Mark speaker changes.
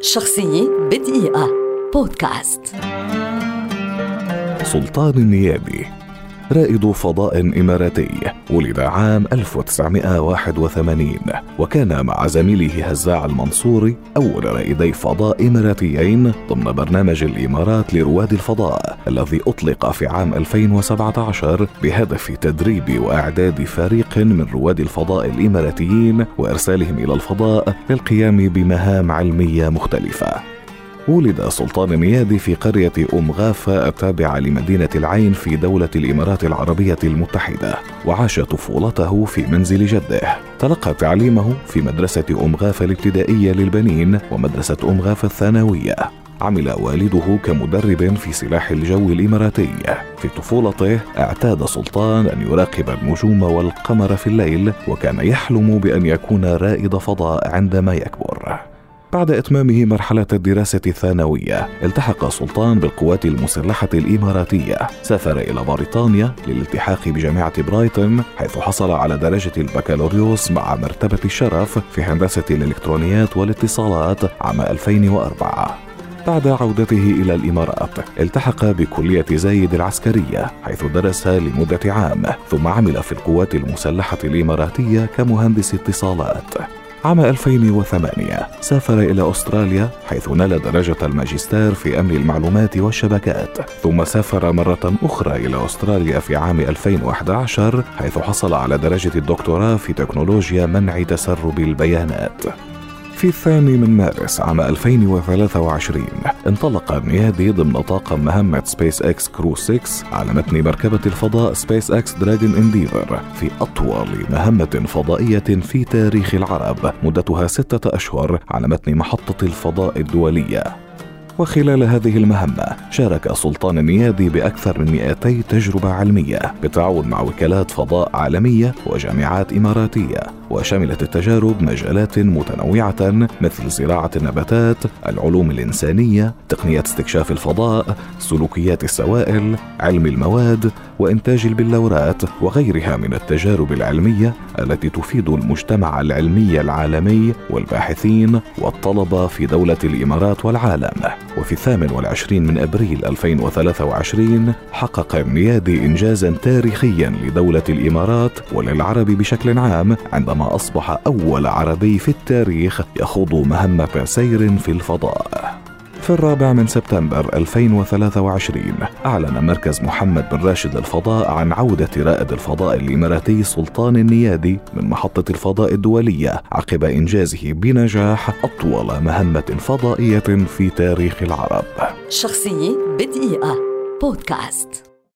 Speaker 1: شخصية بدقيقة بودكاست.
Speaker 2: سلطان النيادي رائد فضاء إماراتي، ولد عام 1981، وكان مع زميله هزاع المنصوري أول رائدي فضاء إماراتيين ضمن برنامج الإمارات لرواد الفضاء الذي أطلق في عام 2017 بهدف تدريب وإعداد فريق من رواد الفضاء الإماراتيين وإرسالهم إلى الفضاء للقيام بمهام علمية مختلفة. ولد سلطان النيادي في قرية أم غافة التابعة لمدينة العين في دولة الإمارات العربية المتحدة، وعاش طفولته في منزل جده. تلقى تعليمه في مدرسة أم غافة الابتدائية للبنين ومدرسة أم غافة الثانوية. عمل والده كمدرب في سلاح الجو الإماراتي. في طفولته اعتاد سلطان أن يراقب النجوم والقمر في الليل، وكان يحلم بأن يكون رائد فضاء عندما يكبر. بعد إتمامه مرحلة الدراسة الثانوية التحق سلطان بالقوات المسلحة الإماراتية. سافر إلى بريطانيا للالتحاق بجامعة برايتون، حيث حصل على درجة البكالوريوس مع مرتبة الشرف في هندسة الإلكترونيات والاتصالات عام 2004. بعد عودته إلى الإمارات التحق بكلية زايد العسكرية، حيث درس لمدة عام، ثم عمل في القوات المسلحة الإماراتية كمهندس اتصالات. عام 2008 سافر إلى أستراليا، حيث نال درجة الماجستير في أمن المعلومات والشبكات. ثم سافر مرة أخرى إلى أستراليا في عام 2011، حيث حصل على درجة الدكتوراه في تكنولوجيا منع تسرب البيانات. في 2 مارس عام 2023 انطلق النيادي ضمن طاقم مهمة سبيس اكس كرو 6 على متن مركبة الفضاء سبيس اكس دراجون انديفر في أطول مهمة فضائية في تاريخ العرب، مدتها 6 أشهر على متن محطة الفضاء الدولية. وخلال هذه المهمة شارك سلطان النيادي بأكثر من 200 تجربة علمية بالتعاون مع وكالات فضاء عالمية وجامعات إماراتية، وشملت التجارب مجالات متنوعة مثل زراعة النباتات، العلوم الإنسانية، تقنيات استكشاف الفضاء، سلوكيات السوائل، علم المواد، وإنتاج البلورات، وغيرها من التجارب العلمية التي تفيد المجتمع العلمي العالمي والباحثين والطلبة في دولة الإمارات والعالم. وفي 28 أبريل 2023 حقق النيادي إنجازا تاريخيا لدولة الإمارات وللعرب بشكل عام، عندما أصبح أول عربي في التاريخ يخوض مهمة سير في الفضاء. في 4 سبتمبر 2023 أعلن مركز محمد بن راشد للفضاء عن عودة رائد الفضاء الإماراتي سلطان النيادي من محطة الفضاء الدولية، عقب إنجازه بنجاح أطول مهمة فضائية في تاريخ العرب.
Speaker 1: شخصية بدقيقة بودكاست.